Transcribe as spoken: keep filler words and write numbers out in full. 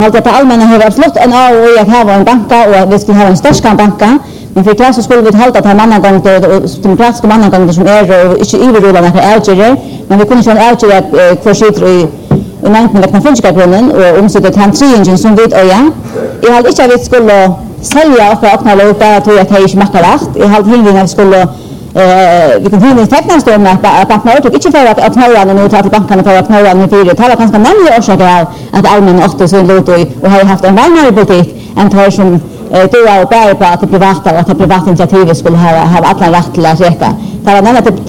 Allt det allmänna har varit flott en av och jag har en banka och hvis vi har en större banka. Men för klass så skulle vi hålla att ha mannagång och demokratiska mannagång som är och inte överrulla några älgare. Men vi kunde få en älgare för sitter i i nämnden med konfliktgrunden och omsätta tantringen som vid öja. Jag hade inte att vi skulle sälja för att knalla upp bara tror jag att det inte makar rätt. Jag hade hindring att vi skulle eh vi kan hinna tecknas då med att bankar och inte för att att höra nu ta till bankerna för att höra nu för det talar ganska nämligen orsaker av att allmänna åtta så låt och har haft en varmare politik än tar som då är bara på att det privata och att det privata initiativet skulle ha ha alla rätt till att söka. Det var nämligen